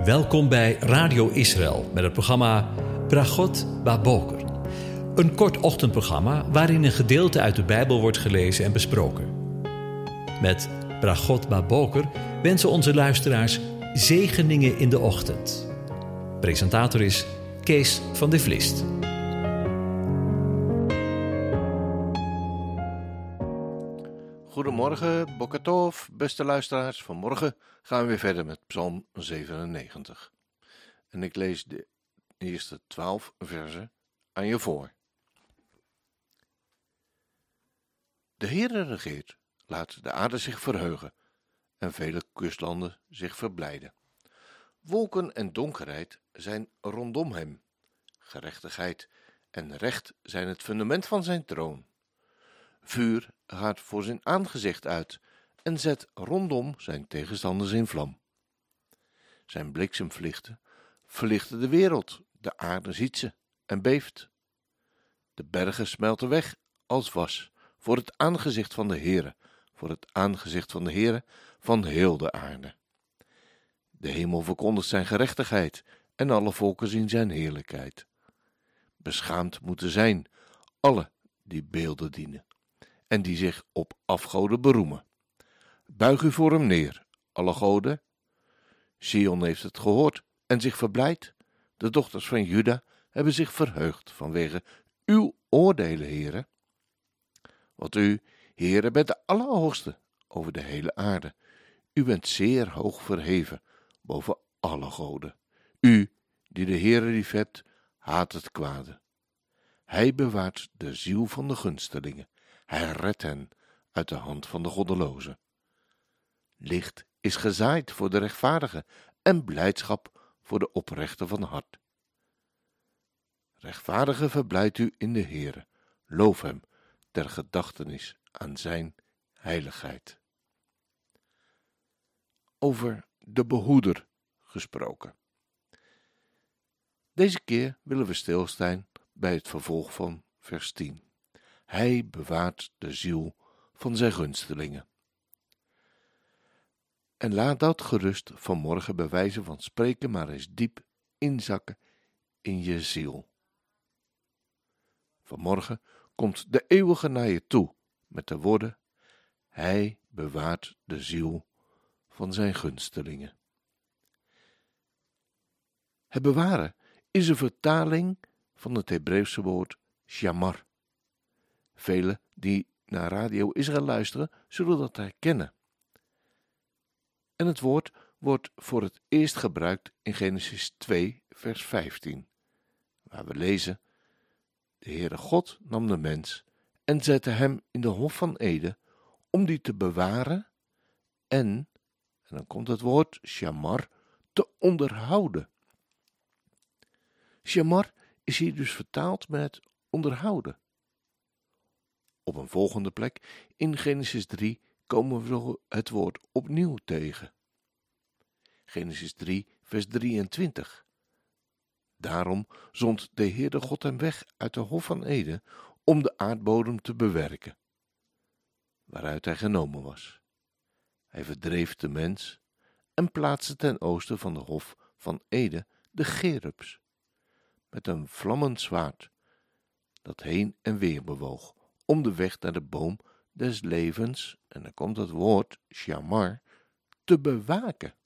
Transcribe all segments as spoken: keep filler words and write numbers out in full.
Welkom bij Radio Israël met het programma Bragot Baboker. Een kort ochtendprogramma waarin een gedeelte uit de Bijbel wordt gelezen en besproken. Met Bragot Baboker wensen onze luisteraars zegeningen in de ochtend. Presentator is Kees van de Vlist. Goedemorgen, Boker Tov, beste luisteraars. Vanmorgen gaan we weer verder met Psalm zevenennegentig. En ik lees de eerste twaalf versen aan je voor. De Heere regeert, laat de aarde zich verheugen en vele kustlanden zich verblijden. Wolken en donkerheid zijn rondom hem. Gerechtigheid en recht zijn het fundament van zijn troon. Vuur gaat voor zijn aangezicht uit en zet rondom zijn tegenstanders in vlam. Zijn bliksemvlichten verlichten de wereld, de aarde ziet ze en beeft. De bergen smelten weg als was voor het aangezicht van de Heere, voor het aangezicht van de Heere van heel de aarde. De hemel verkondigt zijn gerechtigheid en alle volken zien zijn heerlijkheid. Beschaamd moeten zijn alle die beelden dienen en die zich op afgoden beroemen. Buig u voor hem neer, alle goden. Sion heeft het gehoord en zich verblijd. De dochters van Juda hebben zich verheugd vanwege uw oordelen, Heere. Want u, Heere, bent de Allerhoogste over de hele aarde. U bent zeer hoog verheven boven alle goden. U, die de Heere liefhebt, haat het kwade. Hij bewaart de ziel van de gunstelingen. Hij redt hen uit de hand van de goddelozen. Licht is gezaaid voor de rechtvaardigen en blijdschap voor de oprechten van hart. Rechtvaardige verblijdt u in de Heere. Loof hem ter gedachtenis aan zijn heiligheid. Over de behoeder gesproken. Deze keer willen we stilstaan bij het vervolg van vers tien. Hij bewaart de ziel van zijn gunstelingen. En laat dat gerust vanmorgen bij wijze van spreken maar eens diep inzakken in je ziel. Vanmorgen komt de eeuwige naar je toe met de woorden: hij bewaart de ziel van zijn gunstelingen. Het bewaren is een vertaling van het Hebreeuwse woord shamar. Velen die naar Radio Israël luisteren, zullen dat herkennen. En het woord wordt voor het eerst gebruikt in Genesis twee, vers vijftien, waar we lezen: de Heere God nam de mens en zette hem in de hof van Eden om die te bewaren en, en dan komt het woord shamar, te onderhouden. Shamar is hier dus vertaald met onderhouden. Op een volgende plek in Genesis drie komen we het woord opnieuw tegen. Genesis drie, vers drieëntwintig. Daarom zond de Heere God hem weg uit de hof van Eden om de aardbodem te bewerken, waaruit hij genomen was. Hij verdreef de mens en plaatste ten oosten van de hof van Eden de cherubs, met een vlammend zwaard, dat heen en weer bewoog, om de weg naar de boom des levens, en dan komt het woord shamar, te bewaken.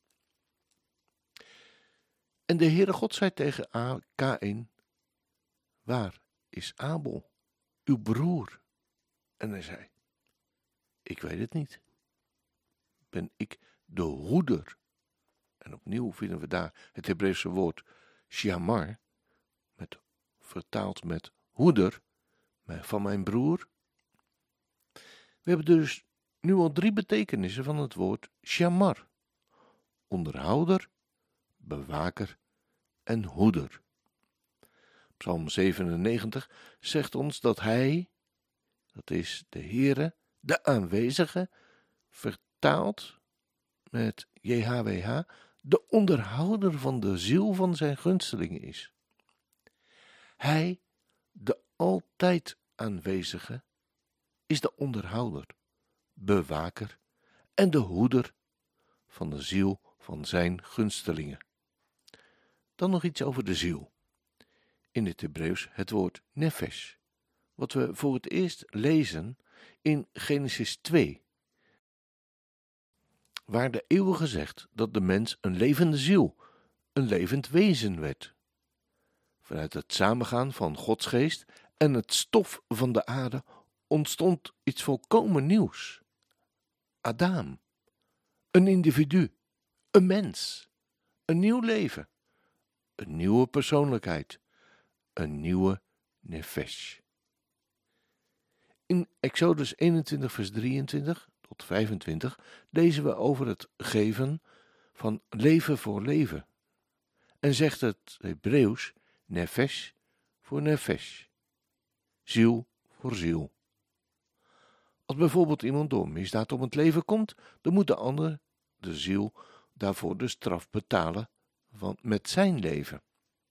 En de Heere God zei tegen Kaïn: waar is Abel, uw broer? En hij zei: ik weet het niet. Ben ik de hoeder? En opnieuw vinden we daar het Hebreeuwse woord shamar, met, vertaald met hoeder, van mijn broer. We hebben dus nu al drie betekenissen van het woord shamar: onderhouder, bewaker en hoeder. Psalm zevenennegentig zegt ons dat hij, dat is de Heere, de aanwezige, vertaald met J H W H, de onderhouder van de ziel van zijn gunstelingen is. Hij, de altijd aanwezige, is de onderhouder, bewaker en de hoeder van de ziel van zijn gunstelingen. Dan nog iets over de ziel. In het Hebreeuws het woord nefesh, wat we voor het eerst lezen in Genesis twee, waar de eeuwige zegt dat de mens een levende ziel, een levend wezen werd. Vanuit het samengaan van Gods geest en het stof van de aarde ontstond iets volkomen nieuws. Adam, een individu, een mens, een nieuw leven, een nieuwe persoonlijkheid, een nieuwe nefesh. In Exodus eenentwintig vers drieëntwintig tot vijfentwintig lezen we over het geven van leven voor leven. En zegt het Hebreeuws nefesh voor nefesh, ziel voor ziel. Als bijvoorbeeld iemand door misdaad om het leven komt, dan moet de ander, de ziel, daarvoor de straf betalen van, met zijn leven.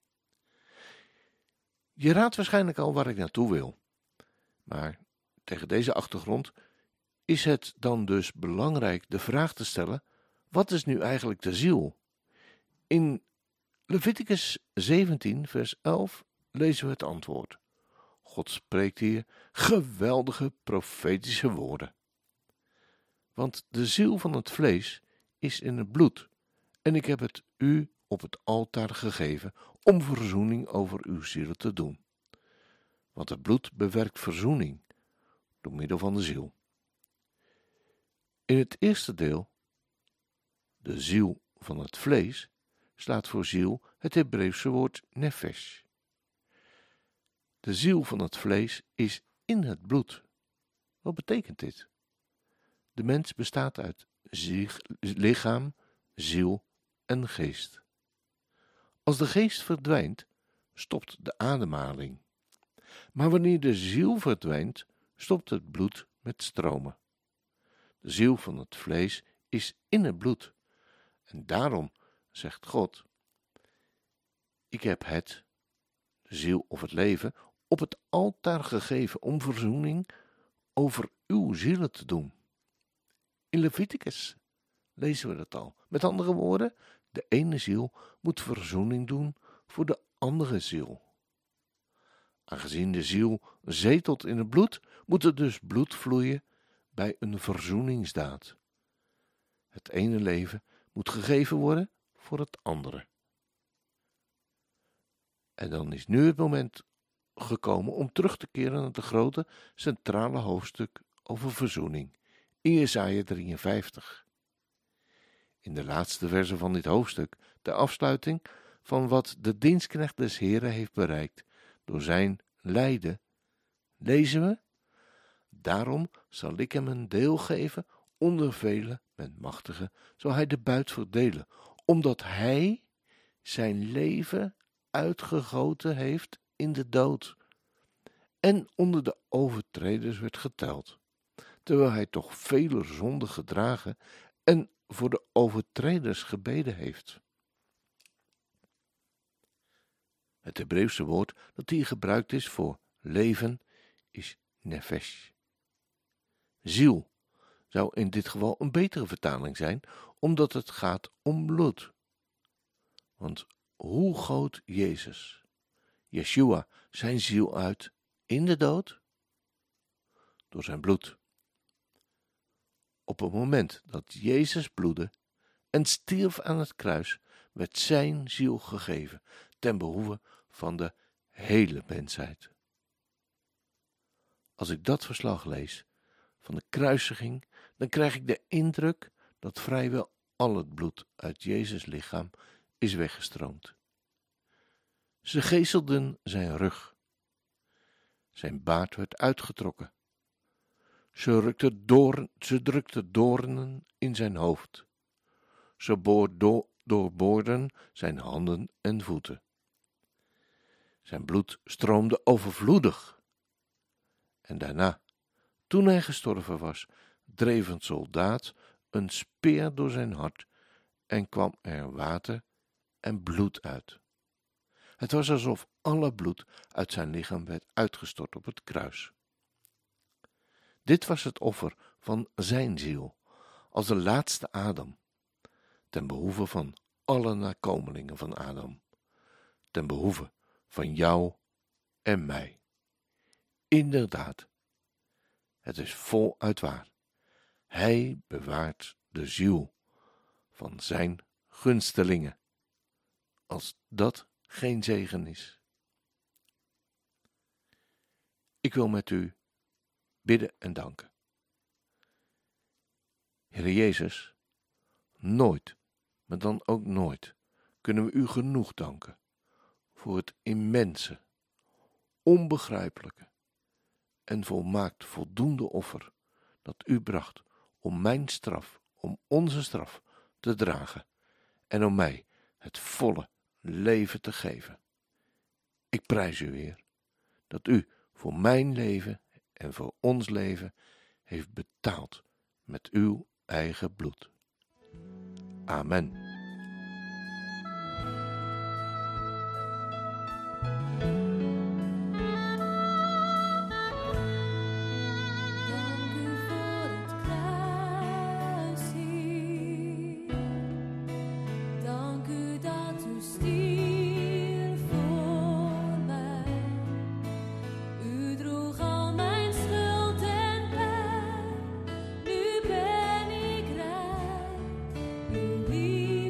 Je raadt waarschijnlijk al waar ik naartoe wil. Maar tegen deze achtergrond is het dan dus belangrijk de vraag te stellen: wat is nu eigenlijk de ziel? In Leviticus zeventien vers elf lezen we het antwoord. God spreekt hier geweldige profetische woorden. Want de ziel van het vlees is in het bloed, en ik heb het u op het altaar gegeven om verzoening over uw ziel te doen. Want het bloed bewerkt verzoening door middel van de ziel. In het eerste deel, de ziel van het vlees, slaat voor ziel het Hebreeuwse woord nefesh. De ziel van het vlees is in het bloed. Wat betekent dit? De mens bestaat uit ziel, lichaam, ziel en geest. Als de geest verdwijnt, stopt de ademhaling. Maar wanneer de ziel verdwijnt, stopt het bloed met stromen. De ziel van het vlees is in het bloed. En daarom zegt God: ik heb het, de ziel of het leven, op het altaar gegeven om verzoening over uw zielen te doen. In Leviticus lezen we dat al. Met andere woorden, de ene ziel moet verzoening doen voor de andere ziel. Aangezien de ziel zetelt in het bloed, moet er dus bloed vloeien bij een verzoeningsdaad. Het ene leven moet gegeven worden voor het andere. En dan is nu het moment gekomen om terug te keren naar het grote centrale hoofdstuk over verzoening in Jesaja drieënvijftig. In de laatste verse van dit hoofdstuk, de afsluiting van wat de dienstknecht des Heren heeft bereikt door zijn lijden, lezen we: daarom zal ik hem een deel geven onder velen met machtigen, zal hij de buit verdelen, omdat hij zijn leven uitgegoten heeft in de dood en onder de overtreders werd geteld, terwijl hij toch vele zonden gedragen en voor de overtreders gebeden heeft. Het Hebreeuwse woord dat hier gebruikt is voor leven is nefesh. Ziel zou in dit geval een betere vertaling zijn, omdat het gaat om bloed. Want hoe goot Jezus, Yeshua, zijn ziel uit in de dood? Door zijn bloed. Op het moment dat Jezus bloedde en stierf aan het kruis, werd zijn ziel gegeven ten behoeve van de hele mensheid. Als ik dat verslag lees van de kruisiging, dan krijg ik de indruk dat vrijwel al het bloed uit Jezus' lichaam is weggestroomd. Ze geeselden zijn rug. Zijn baard werd uitgetrokken. Ze, rukte doorn, ze drukte doornen in zijn hoofd. Ze boor do, doorboorden zijn handen en voeten. Zijn bloed stroomde overvloedig. En daarna, toen hij gestorven was, dreef een soldaat een speer door zijn hart en kwam er water en bloed uit. Het was alsof alle bloed uit zijn lichaam werd uitgestort op het kruis. Dit was het offer van zijn ziel, als de laatste Adam, ten behoeve van alle nakomelingen van Adam, ten behoeve van jou en mij. Inderdaad, het is voluit waar. Hij bewaart de ziel van zijn gunstelingen, als dat geen zegen is. Ik wil met u bidden en danken. Heere Jezus, nooit, maar dan ook nooit, kunnen we u genoeg danken voor het immense, onbegrijpelijke en volmaakt voldoende offer dat u bracht om mijn straf, om onze straf te dragen en om mij het volle leven te geven. Ik prijs u, Heer, dat u voor mijn leven en voor ons leven heeft betaald met uw eigen bloed. Amen. Lief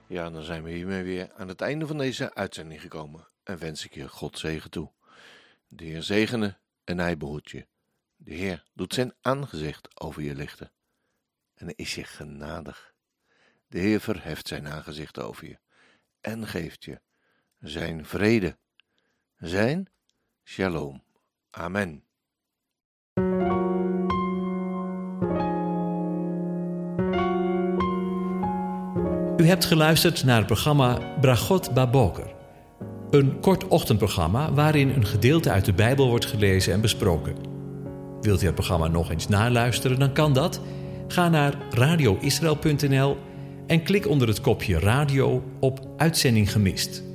Ja, dan zijn we hiermee weer aan het einde van deze uitzending gekomen en wens ik je God zegen toe. De Heer zegene en hij behoedt je. De Heer doet zijn aangezicht over je lichten en hij is je genadig. De Heer verheft zijn aangezicht over je en geeft je zijn vrede, zijn shalom. Amen. U hebt geluisterd naar het programma Bragot Baboker. Een kort ochtendprogramma waarin een gedeelte uit de Bijbel wordt gelezen en besproken. Wilt u het programma nog eens naluisteren, dan kan dat. Ga naar radio israël punt n l en klik onder het kopje radio op Uitzending gemist.